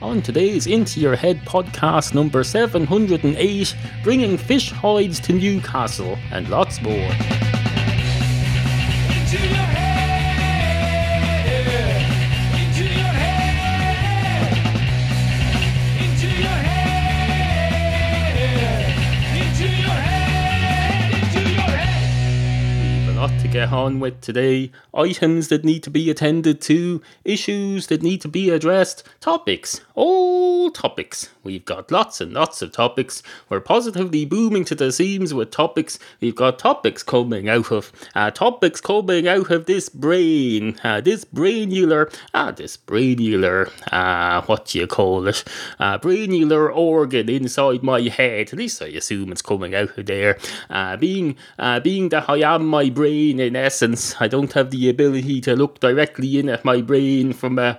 On today's Into Your Head podcast number 708, bringing fish hides to Newcastle and lots more. Into your head, into your head, into your head, into your head, into your head. We've a lot to get on with today. Items that need to be attended to, issues that need to be addressed, topics, all topics. We've got lots and lots of topics. We're positively booming to the seams with topics. We've got topics coming out of this brain, this brainular, brainular organ inside my head. At least I assume it's coming out of there. Being that I am my brain in essence, I don't have the ability to look directly in at my brain from an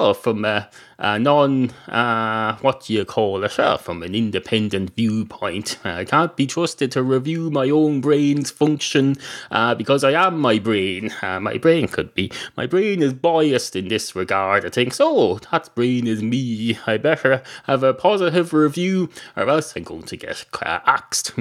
independent viewpoint. I can't be trusted to review my own brain's function because I am my brain. My brain is biased in this regard. I think, so that brain is me. I better have a positive review or else I'm going to get axed.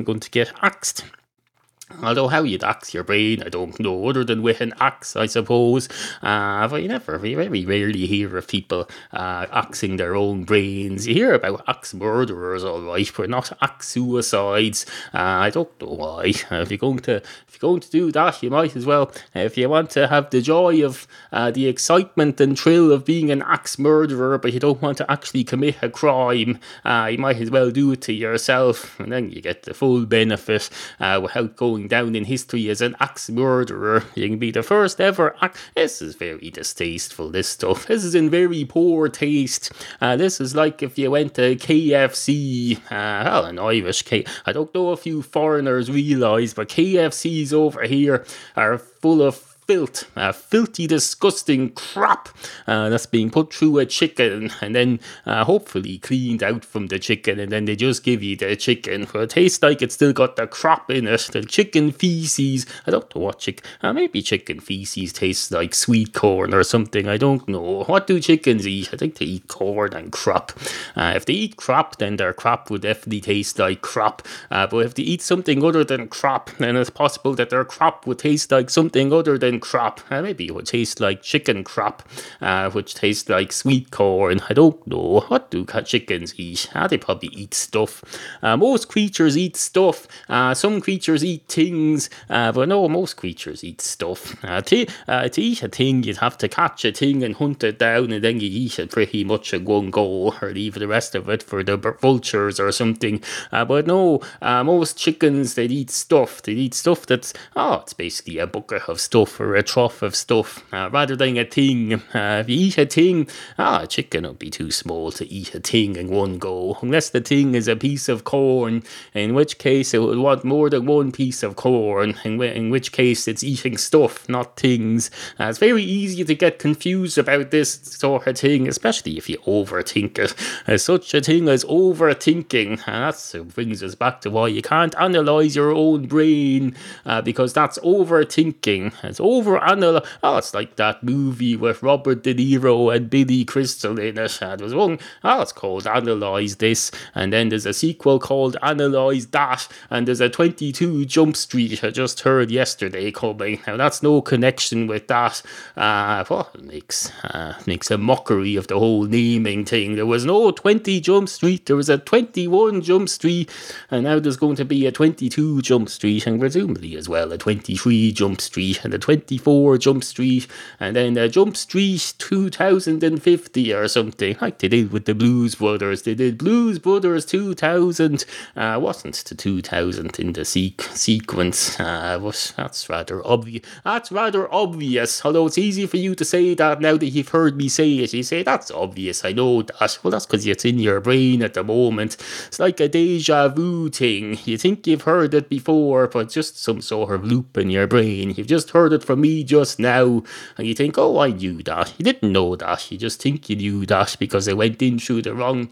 Although how you'd axe your brain, I don't know, other than with an axe, I suppose. But we very rarely hear of people axing their own brains. You hear about axe murderers, all right, but not axe suicides. I don't know why. If you're going to do that, you might as well. If you want to have the joy of the excitement and thrill of being an axe murderer, but you don't want to actually commit a crime, you might as well do it to yourself, and then you get the full benefit without going down in history as an axe murderer. You can be the first ever This is very distasteful, this stuff. This is in very poor taste. This is like if you went to KFC, an Irish I don't know if you foreigners realise, but KFCs over here are full of filthy, disgusting crap that's being put through a chicken and then hopefully cleaned out from the chicken, and then they just give you the chicken. But it tastes like it's still got the crap in it, the chicken feces. I don't know what maybe chicken feces tastes like sweet corn or something. I don't know. What do chickens eat? I think they eat corn and crap. If they eat crap, then their crap would definitely taste like crap. But if they eat something other than crap, then it's possible that their crap would taste like something other than crap. Maybe it would taste like chicken crap, which tastes like sweet corn. I don't know. What do chickens eat? They probably eat stuff. Most creatures eat stuff. Some creatures eat things, but no, most creatures eat stuff. To eat a thing, you'd have to catch a thing and hunt it down, and then you eat it pretty much in one go, or leave the rest of it for the vultures or something. But no, most chickens, they eat stuff. They eat stuff that's, it's basically a bucket of stuff or a trough of stuff, rather than a thing. If you eat a thing, a chicken would be too small to eat a thing in one go, unless the thing is a piece of corn, in which case it would want more than one piece of corn, in which case it's eating stuff, not things. It's very easy to get confused about this sort of thing, especially if you overthink it. There's such a thing as overthinking, and that brings us back to why you can't analyse your own brain, because that's overthinking. It's it's like that movie with Robert De Niro and Billy Crystal in it. There was one, it's called Analyze This, and then there's a sequel called Analyze That, and there's a 22 Jump Street I just heard yesterday coming. Now that's no connection with that. Makes a mockery of the whole naming thing. There was no 20 Jump Street, there was a 21 Jump Street, and now there's going to be a 22 Jump Street, and presumably as well a 23 Jump Street, and a 24 Jump Street, and then Jump Street 2050 or something, like they did with the Blues Brothers. They did Blues Brothers 2000, wasn't the 2000 in the sequence, that's rather obvious, although it's easy for you to say that now that you've heard me say it. You say, that's obvious, I know that. Well, that's because it's in your brain at the moment. It's like a deja vu thing. You think you've heard it before, but just some sort of loop in your brain. You've just heard it from me just now, and you think, oh, I knew that. You didn't know that. You just think you knew that because it went in through the wrong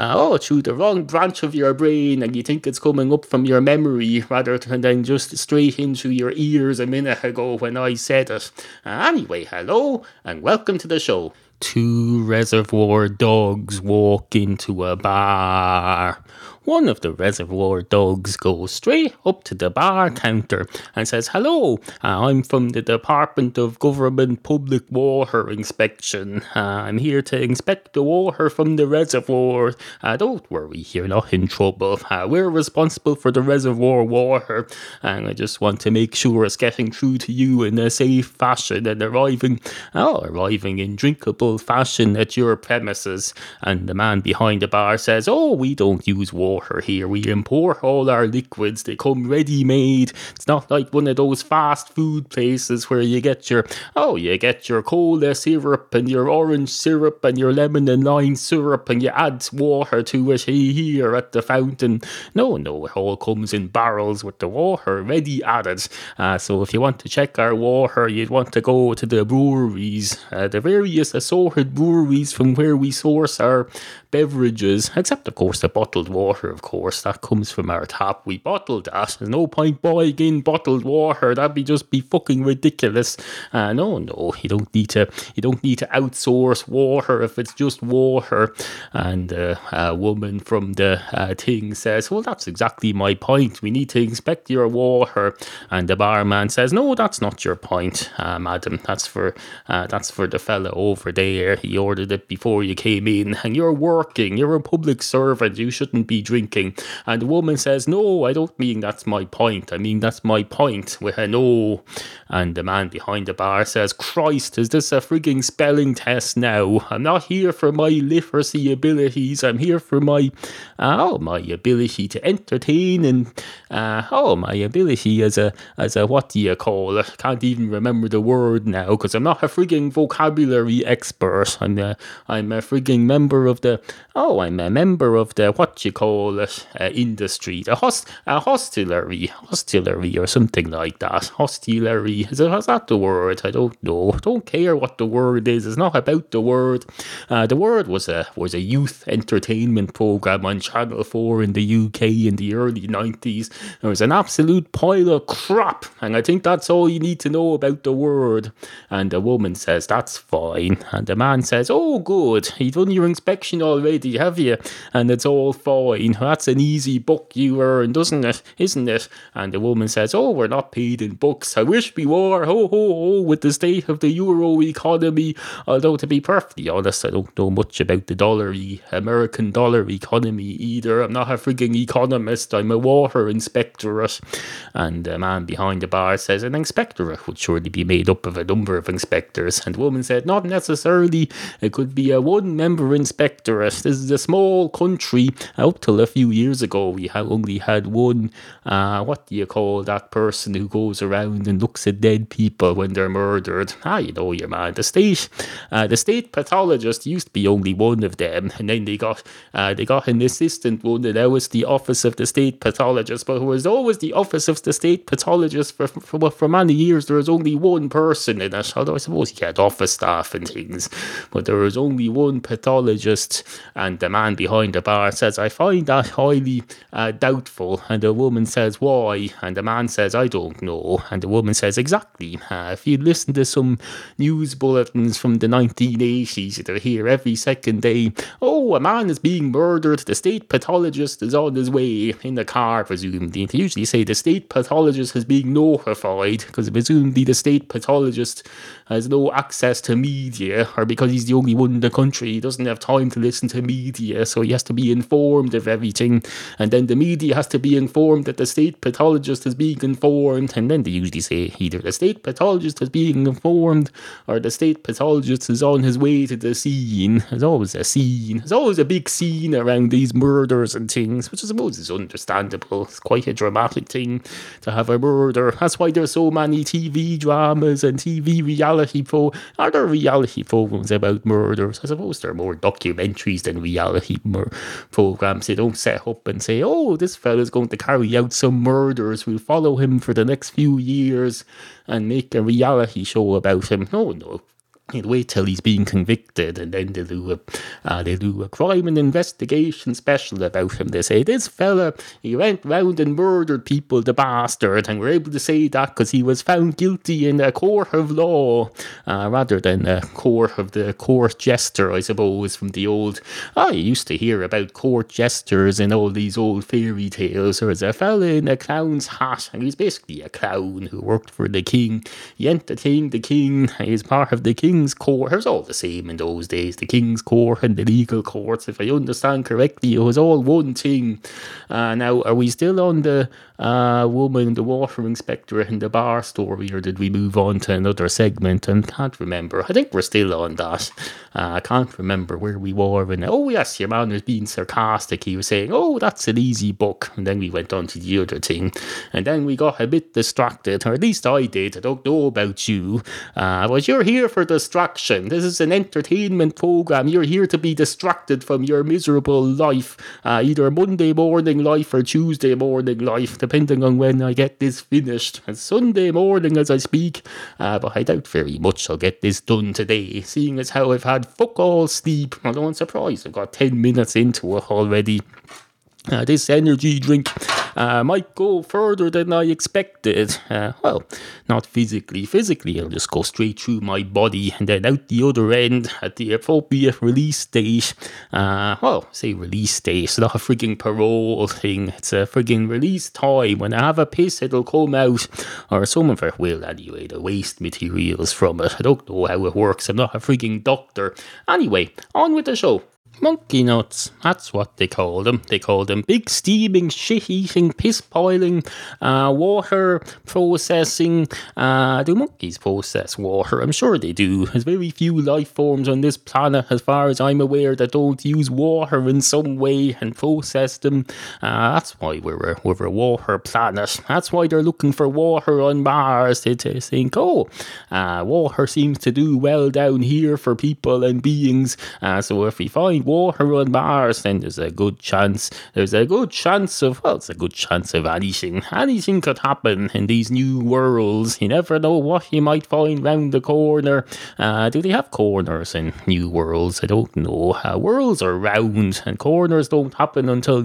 branch of your brain, and you think it's coming up from your memory rather than just straight into your ears a minute ago when I said it. Anyway, hello and welcome to the show. Two reservoir dogs walk into a bar. One of the reservoir dogs goes straight up to the bar counter and says, "Hello, I'm from the Department of Government Public Water Inspection. I'm here to inspect the water from the reservoir. Don't worry, you're not in trouble. We're responsible for the reservoir water, and I just want to make sure it's getting through to you in a safe fashion and arriving in drinkable fashion at your premises." And the man behind the bar says, "Oh, we don't use water here. We import all our liquids. They come ready-made. It's not like one of those fast food places where you get your cola syrup and your orange syrup and your lemon and lime syrup and you add water to it here at the fountain. No, it all comes in barrels with the water ready added. So if you want to check our water, you'd want to go to the breweries, the various assorted breweries from where we source our beverages, except of course the bottled water, of course, that comes from our tap. We bottle that. There's no point buying in bottled water. That'd just be fucking ridiculous. No, you don't need to outsource water if it's just water." And a woman from the thing says, "Well, that's exactly my point. We need to inspect your water." And the barman says, "No, that's not your point, madam. That's for the fella over there. He ordered it before you came in, and you're working. You're a public servant. You shouldn't be drinking." And the woman says, "No, I don't mean that's my point. I mean that's my point with an O." And the man behind the bar says, "Christ, is this a frigging spelling test now? I'm not here for my literacy abilities. I'm here for my ability to entertain and my ability as a what do you call it? Can't even remember the word now because I'm not a frigging vocabulary expert. I'm a frigging member of the what you call it industry, the hostelry or something like that. Hostelry, is that the word? I don't know. I don't care what the word is. It's not about the word. The word was a youth entertainment program on Channel 4 in the UK in the early 90s. It was an absolute pile of crap, and I think that's all you need to know about the word." And the woman says, "That's fine." And the man says, "Oh, good. You've done your inspection already, have you? And it's all fine. That's an easy buck you earn, isn't it?" And the woman says, "Oh, we're not paid in bucks. I wish we were. Ho, ho, ho, with the state of the euro economy. Although, to be perfectly honest, I don't know much about the American dollar economy either. I'm not a frigging economist. I'm a water inspectorate." And the man behind the bar says, "An inspectorate would surely be made up of a number of inspectors." And the woman said, "Not necessarily. It could be a one-member inspectorate. This is a small country. Up till a few years ago, we only had one, what do you call that person who goes around and looks at dead people when they're murdered? You know your man. The state pathologist used to be only one of them, and then they got an assistant one, and now it's the office of the state pathologist. But it was always the office of the state pathologist for many years. There was only one person in it, although I suppose he had office staff and things, but there was only one pathologist." And the man behind the bar says, "I find that highly doubtful." And the woman says, "Why?" And the man says, "I don't know." And the woman says, "Exactly. If you listen to some news bulletins from the 1980s, you'll hear every second day, 'Oh, a man is being murdered. The state pathologist is on his way,' in the car, presumably. They usually say the state pathologist is being notified because presumably the state pathologist has no access to media, or because he's the only one in the country, he doesn't have time to listen to media, so he has to be informed of everything. And then the media has to be informed that the state pathologist is being informed, and then they usually say either the state pathologist is being informed or the state pathologist is on his way to the scene." There's always a scene. There's always a big scene around these murders and things, which I suppose is understandable. It's quite a dramatic thing to have a murder. That's why there's so many TV dramas and TV reality programs about murders. I suppose they're more documentaries than reality programs. They don't set up and say, "Oh, this fella's going to carry out some murders. We'll follow him for the next few years and make a reality show about him." No. He'd wait till he's been convicted, and then they'll do a crime and investigation special about him. They say, this fella, he went round and murdered people, the bastard, and we're able to say that because he was found guilty in a court of law, rather than a court of the court jester, I suppose, from the old... I used to hear about court jesters in all these old fairy tales. There was a fella in a clown's hat, and he's basically a clown who worked for the king. He entertained the king. He's part of the king's court. It was all the same in those days. The king's court and the legal courts, if I understand correctly, it was all one thing. Now, are we still on the woman, the water inspector in the bar story, or did we move on to another segment? I can't remember. I think we're still on that. I can't remember where we were. And oh yes, your man was being sarcastic. He was saying, oh, that's an easy book. And then we went on to the other thing. And then we got a bit distracted, or at least I did. I don't know about you. But you're here for distraction. This is an entertainment program. You're here to be distracted from your miserable life. Either Monday morning life or Tuesday morning life, depending on when I get this finished. It's Sunday morning as I speak. But I doubt very much I'll get this done today, seeing as how I've had fuck all sleep. Although I'm surprised I've got 10 minutes into it already. This energy drink might go further than I expected. Well, not physically. Physically, it'll just go straight through my body and then out the other end at the appropriate release date. Well, say release date. It's not a frigging parole thing. It's a frigging release time. When I have a piss, it'll come out. Or some of it will anyway. The waste materials from it. I don't know how it works. I'm not a frigging doctor. Anyway, on with the show. Monkey nuts, that's what they call them. They call them big steaming, shit-eating, piss-piling, water processing. Do monkeys process water? I'm sure they do. There's very few life forms on this planet, as far as I'm aware, that don't use water in some way and process them. That's why we're a water planet. That's why they're looking for water on Mars. They think, water seems to do well down here for people and beings. So if we find water on Mars, then there's a good chance of anything. Anything could happen in these new worlds. You never know what you might find round the corner. Do they have corners in new worlds? I don't know. Worlds are round, and corners don't happen until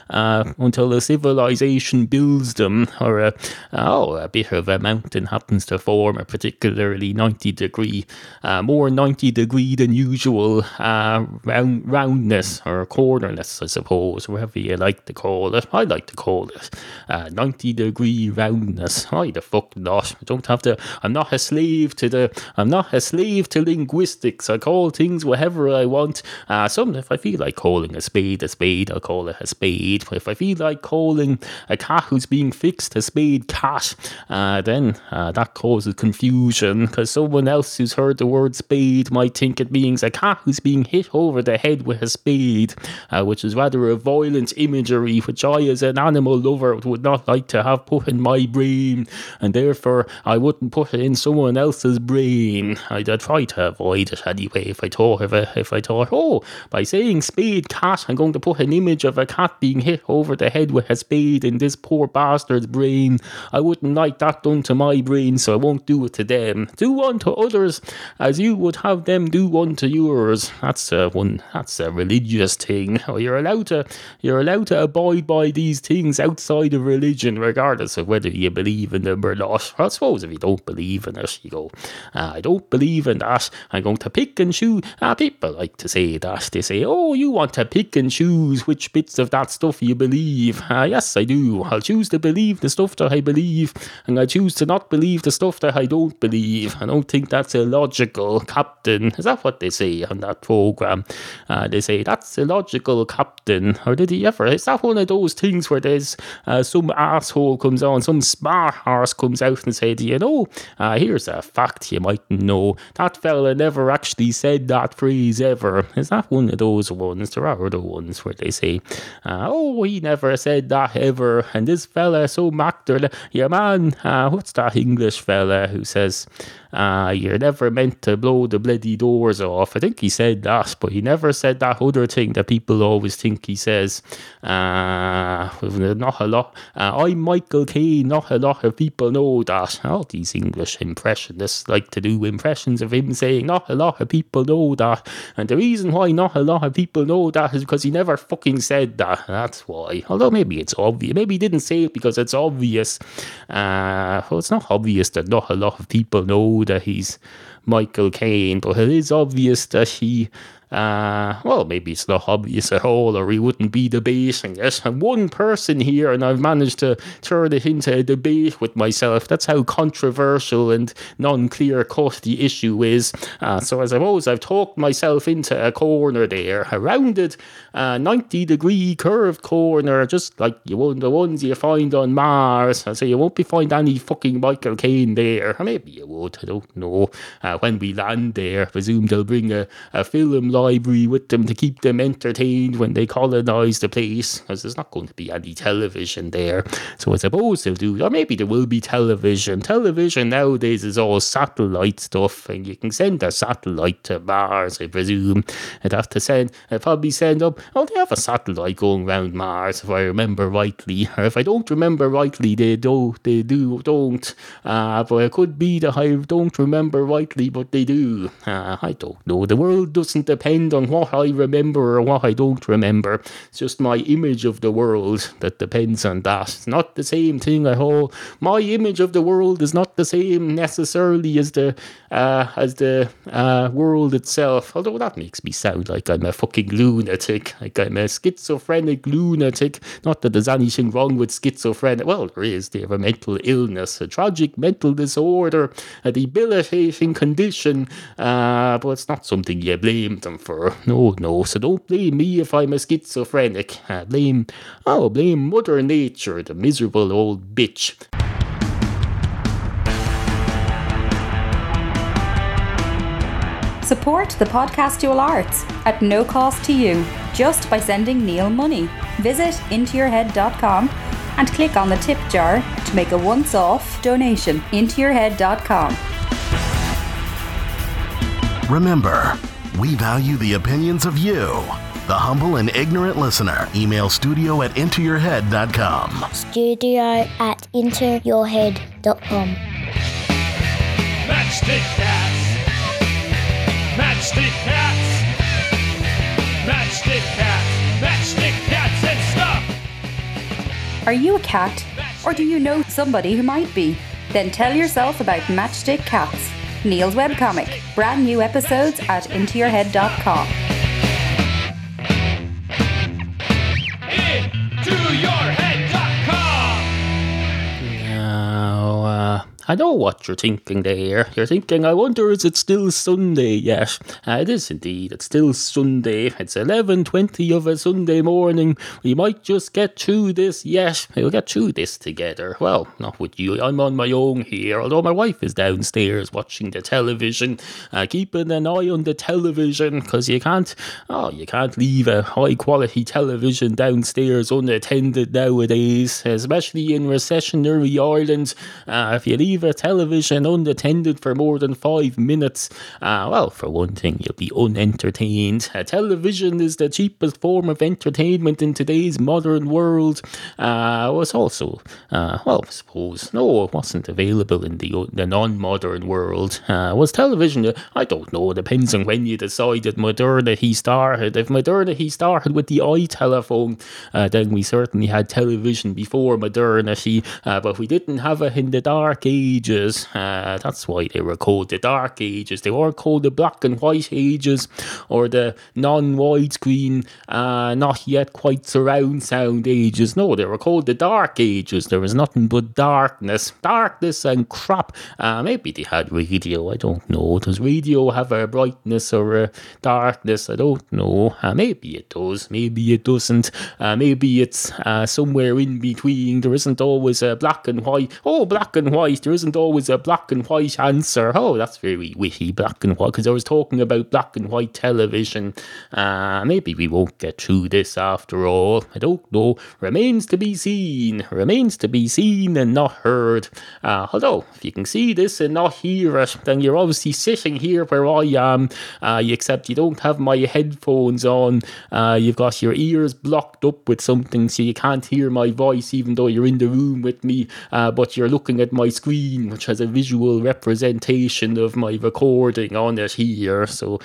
a civilization builds them, or a bit of a mountain happens to form a particularly 90 degree, more 90 degree than usual roundness or cornerness, I suppose, whatever you like to call it. I like to call it 90 degree roundness. Why the fuck not? I don't have to. I'm not a slave to linguistics. I call things whatever I want. If I feel like calling a spade, I'll call it a spade. But if I feel like calling a cat who's being fixed a spade cat, then that causes confusion, because someone else who's heard the word spade might think it means a cat who's being hit over the head with a spade, which is rather a violent imagery which I, as an animal lover, would not like to have put in my brain, and therefore I wouldn't put it in someone else's brain. I'd try to avoid it anyway. If I thought, by saying spade cat, I'm going to put an image of a cat being hit over the head with a spade in this poor bastard's brain, I wouldn't like that done to my brain, so I won't do it to them. Do unto others as you would have them do unto yours. That's a religious thing. You're allowed to abide by these things outside of religion, regardless of whether you believe in them or not. I suppose if you don't believe in it, you go, I don't believe in that, I'm going to pick and choose. People like to say that. They say, oh, you want to pick and choose which bits of that stuff you believe. Yes, I do. I'll choose to believe the stuff that I believe, and I choose to not believe the stuff that I don't believe. I don't think that's illogical, Captain. Is that what they say on that program? They say, that's illogical, Captain. Or did he ever? Is that one of those things where there's some asshole comes on, some smart arse comes out and said, here's a fact you mightn't know. That fella never actually said that phrase ever. Is that one of those ones? There are other ones where they say, he never said that ever. And this fella, some actor, yeah man, what's that English fella who says, You're never meant to blow the bloody doors off. I think he said that, but he never said that other thing that people always think he says. Not a lot. I'm Michael Caine. Not a lot of people know that. All these English impressionists like to do impressions of him saying not a lot of people know that. And the reason why not a lot of people know that is because he never fucking said that. That's why. Although maybe it's obvious. Maybe he didn't say it because it's obvious. Well, it's not obvious that not a lot of people know that he's Michael Caine, but it is obvious that he well, maybe it's not obvious at all, or he wouldn't be debating it. And one person here, and I've managed to turn it into a debate with myself. That's how controversial and non-clear cut the issue is. So I suppose I've talked myself into a corner there, a rounded 90-degree curved corner, just like the ones you find on Mars. So you won't be find any fucking Michael Caine there. Or maybe you would, I don't know. When we land there, I presume they'll bring a film library with them to keep them entertained when they colonise the place, because there's not going to be any television there. So I suppose they'll do, or maybe there will be television. Television nowadays is all satellite stuff, and you can send a satellite to Mars, I presume. I'd probably send up, they have a satellite going around Mars, if I remember rightly. Or if I don't remember rightly, they don't. But it could be that I don't remember rightly, but they do. I don't know. The world doesn't depend on what I remember or what I don't remember. It's just my image of the world that depends on that. It's not the same thing at all. My image of the world is not the same necessarily as the world itself. Although that makes me sound like I'm a fucking lunatic, like I'm a schizophrenic lunatic. Not that there's anything wrong with schizophrenic. Well, there is. They have a mental illness, a tragic mental disorder, a debilitating condition, but it's not something you blame them for. No. So don't blame me if I'm a schizophrenic. Blame Mother Nature, the miserable old bitch. Support the podcastual arts at no cost to you, just by sending Neil money. Visit intoyourhead.com and click on the tip jar to make a once-off donation. Intoyourhead.com. Remember, we value the opinions of you, the humble and ignorant listener. Email studio@intoyourhead.com. studio@intoyourhead.com. Matchstick Cats. Matchstick Cats. Matchstick Cats. Matchstick Cats and stuff. Are you a cat? Or do you know somebody who might be? Then tell yourself about Matchstick Cats, Neil's webcomic. Brand new episodes at intoyourhead.com. Intoyourhead.com. Now, I know what you're thinking there. You're thinking, I wonder, is it still Sunday yet? It is indeed. It's still Sunday. It's 11:20 of a Sunday morning. We might just get through this yet. We'll get through this together. Well, not with you. I'm on my own here, although my wife is downstairs watching the television, keeping an eye on the television, because you can't leave a high-quality television downstairs unattended nowadays, especially in recessionary Ireland. If you leave a television unattended for more than 5 minutes, well, for one thing, you'll be unentertained. Television is the cheapest form of entertainment in today's modern world. Was also, well, I suppose, no, it wasn't available in the non-modern world. Was television? I don't know. It depends on when you decided modernity started. If modernity started with the iTelephone, then we certainly had television before modernity, but we didn't have it in the Dark Ages. That's why they were called the Dark Ages. They weren't called the Black and White Ages or the non-widescreen, not yet quite surround sound ages. No, they were called the Dark Ages. There was nothing but darkness and crap. Maybe they had radio. I don't know. Does radio have a brightness or a darkness? I don't know. Maybe it does. Maybe it doesn't. Maybe it's somewhere in between. There isn't always a black and white. Oh, black and white. There isn't always a black and white answer. Oh, that's very witty, black and white, because I was talking about black and white television. Maybe we won't get through this after all. I don't know. Remains to be seen and not heard. Although, if you can see this and not hear it, then you're obviously sitting here where I am, except you don't have my headphones on. You've got your ears blocked up with something, so you can't hear my voice even though you're in the room with me, but you're looking at my screen, which has a visual representation of my recording on it here, so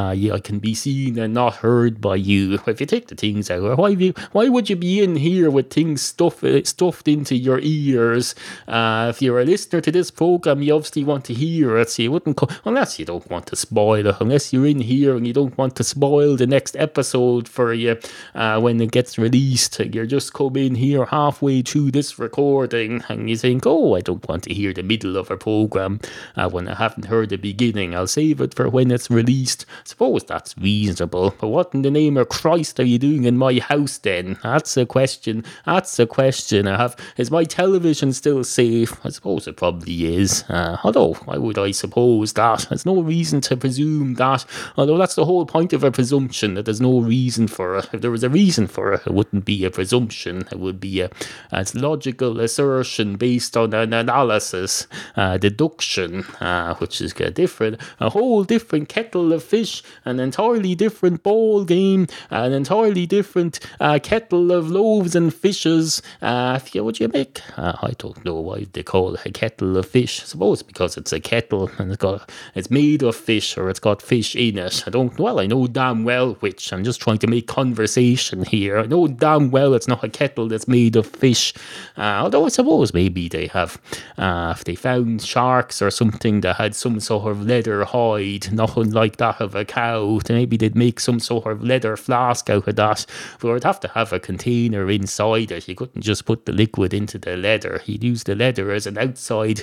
I can be seen and not heard by you. If you take the things out, why would you be in here with things stuffed into your ears? If you're a listener to this program, you obviously want to hear it, so you wouldn't unless you don't want to spoil it, unless you're in here and you don't want to spoil the next episode for you when it gets released. You're just come in here halfway through this recording and you think, oh, I don't want to hear the middle of a program when I haven't heard the beginning. I'll save it for when it's released. Suppose that's reasonable, but what in the name of Christ are you doing in my house then? That's a question I have. Is my television still safe? I suppose it probably is. Although, why would I suppose that? There's no reason to presume that. Although that's the whole point of a presumption, that there's no reason for it. If there was a reason for it, it wouldn't be a presumption. It would be a logical assertion based on an analysis, deduction, which is a whole different kettle of fish, an entirely different ball game, an entirely different kettle of loaves and fishes. Would you make? I don't know why they call it a kettle of fish. I suppose because it's a kettle and it's made of fish, or it's got fish in it. I know damn well which. I'm just trying to make conversation here. I know damn well it's not a kettle that's made of fish. Although I suppose maybe they have, if they found sharks or something that had some sort of leather hide, nothing like that of a cow, then maybe they'd make some sort of leather flask out of that. But it'd have to have a container inside it. You couldn't just put the liquid into the leather. You'd use the leather as an outside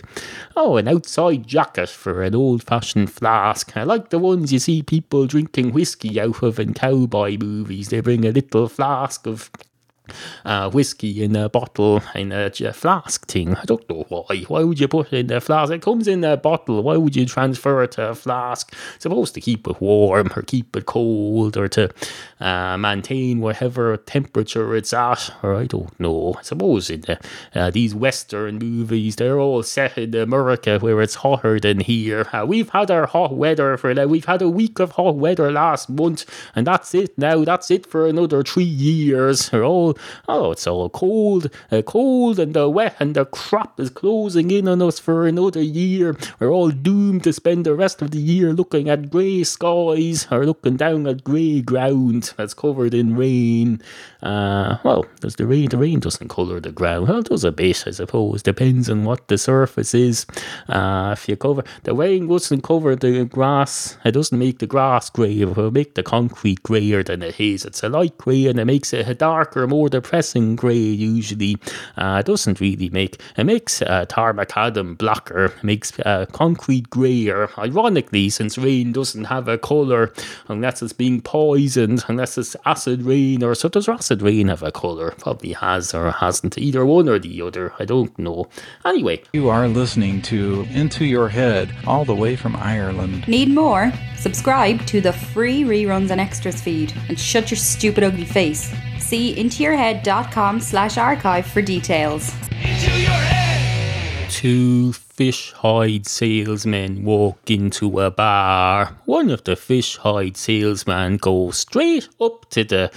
jacket for an old-fashioned flask. I like the ones you see people drinking whiskey out of in cowboy movies. They bring a little flask of whiskey in a bottle, in a flask thing. I don't know why. Why would you put it in a flask? It comes in a bottle. Why would you transfer it to a flask? It's supposed to keep it warm or keep it cold or to maintain whatever temperature it's at, or I don't know. I suppose in these Western movies, they're all set in America where it's hotter than here. We've had our hot weather we've had a week of hot weather last month, and that's it now. That's it for another 3 years. It's all cold and the wet and the crap is closing in on us for another year. We're all doomed to spend the rest of the year looking at grey skies or looking down at grey ground that's covered in rain. Does the rain? The rain doesn't colour the ground. Well, it does a bit, I suppose. Depends on what the surface is. If you cover the rain, doesn't cover the grass. It doesn't make the grass grey. It will make the concrete greyer than it is. It's a light grey, and it makes it a darker, more depressing grey. Usually, it doesn't really make. It makes tar macadam blacker. It makes concrete greyer. Ironically, since rain doesn't have a colour unless it's being poisoned, unless it's acid rain, or so. Does acid rain have a colour? Probably has or hasn't. Either one or the other. I don't know. Anyway. You are listening to Into Your Head, all the way from Ireland. Need more? Subscribe to the free reruns and extras feed and shut your stupid ugly face. See intoyourhead.com/archive for details. Into your head. Two fish hide salesmen walk into a bar. One of the fish hide salesmen goes straight up to the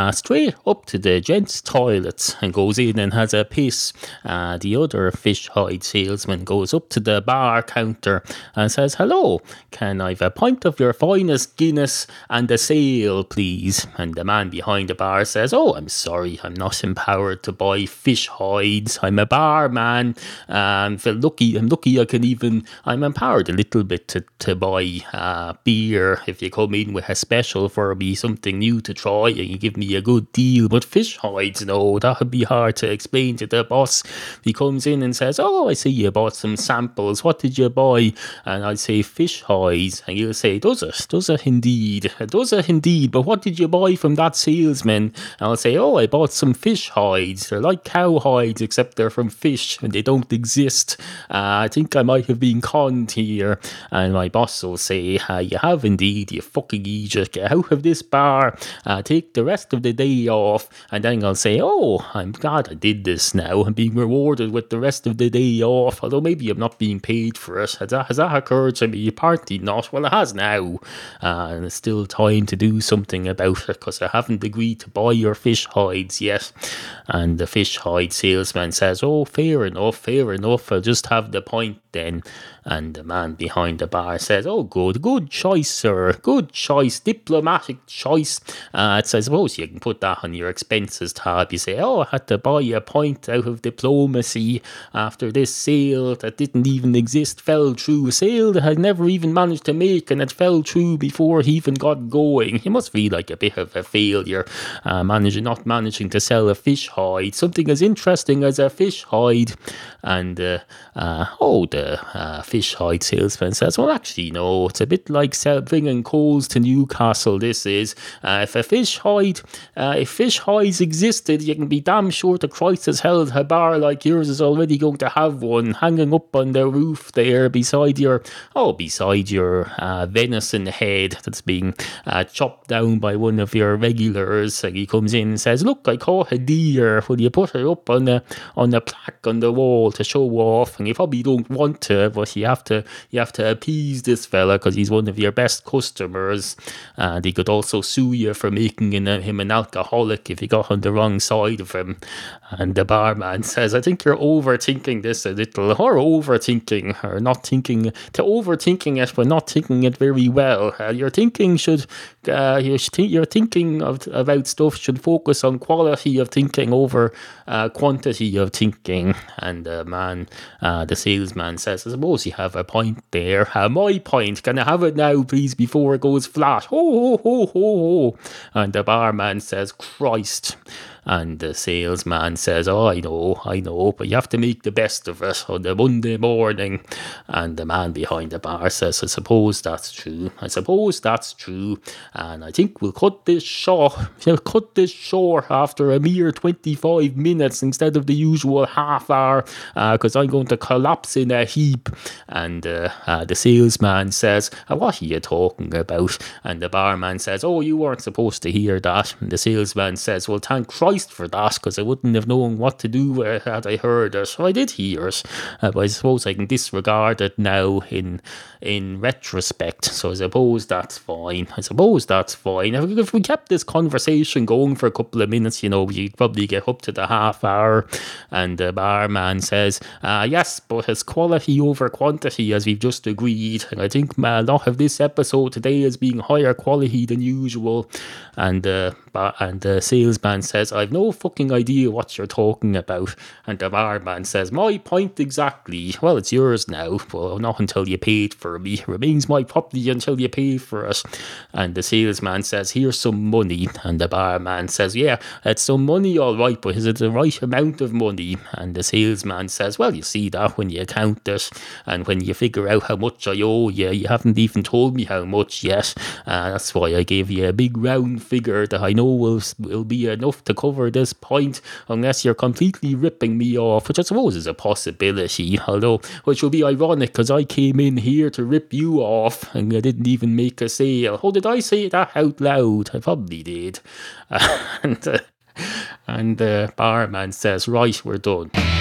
gents' toilets and goes in and has a piss. The other fish hide salesman goes up to the bar counter and says, "Hello, can I have a pint of your finest Guinness and a sale, please?" And the man behind the bar says, "Oh, I'm sorry, I'm not empowered to buy fish hides. I'm a barman. I'm empowered a little bit to buy beer if you come in with a special for me, something new to try, and you give me a good deal. But fish hides, no, that would be hard to explain to the boss." He comes in and says, "Oh, I see you bought some samples. What did you buy?" And I'd say, "Fish hides." And he'll say, Does it indeed? But what did you buy from that salesman?" And I'll say, "Oh, I bought some fish hides. They're like cow hides, except they're from fish and they don't exist." I think I might have been conned here. And my boss will say, you have indeed, you fucking idiot. Get out of this bar. Take the rest of the day off. And then I'll say, oh, I'm glad I did this now. I'm being rewarded with the rest of the day off. Although maybe I'm not being paid for it. Has that occurred to me? Apparently not. Well, it has now. And it's still time to do something about it because I haven't agreed to buy your fish hides yet. And the fish hide salesman says, oh, fair enough. I'll just have the pint then. And the man behind the bar says, oh, good choice, sir. Good choice, diplomatic choice. I suppose you can put that on your expenses tab. You say, oh, I had to buy a pint out of diplomacy after this sale that didn't even exist fell through. A sale that I never even managed to make, and it fell through before he even got going. You must feel like a bit of a failure, not managing to sell a fish hide, something as interesting as a fish hide. And the fish hide salesman says, well, actually, no, it's a bit like bringing coals to Newcastle. This is if fish hides existed, you can be damn sure the Christ has held a bar like yours is already going to have one hanging up on the roof there beside your venison head that's being chopped down by one of your regulars. And he comes in and says, look, I caught a deer. Will you put her up on a plaque on the wall to show off? And you probably don't want to, but you have to appease this fella because he's one of your best customers. And he could also sue you for making him an alcoholic if you got on the wrong side of him. And the barman says, I think you're overthinking this a little, or overthinking it, but not thinking it very well. Your thinking about stuff should focus on quality of thinking over quantity of thinking. And the salesman says, I suppose you have a point there. My point, can I have it now, please, before it goes flat? Ho, ho, ho, ho, ho. And the barman says, Christ. And the salesman says, oh, I know, but you have to make the best of it on the Monday morning. And the man behind the bar says, I suppose that's true. And I think we'll cut this short after a mere 25 minutes instead of the usual half hour, because I'm going to collapse in a heap. And the salesman says, what are you talking about? And the barman says, oh, you weren't supposed to hear that. And the salesman says, well, thank Christ for that, because I wouldn't have known what to do had I heard it. So I did hear it, but I suppose I can disregard it now in retrospect. So I suppose that's fine. If we kept this conversation going for a couple of minutes, you'd probably get up to the half hour. And the barman says, yes, but it's quality over quantity, as we've just agreed. And I think a lot of this episode today is being higher quality than usual. And the salesman says, I've no fucking idea what you're talking about. And the barman says, my point exactly. Well, it's yours now, but not until you paid for me. It remains my property until you pay for it. And the salesman says, here's some money. And the barman says, yeah, it's some money all right, but is it the right amount of money? And the salesman says, well, you see that when you count it, and when you figure out how much I owe you, you haven't even told me how much yet. That's why I gave you a big round figure that I know will be enough to cover this point, unless you're completely ripping me off, which I suppose is a possibility, although which will be ironic because I came in here to rip you off and I didn't even make a sale. Oh, did I say that out loud? I probably did. And the barman says, right, we're done.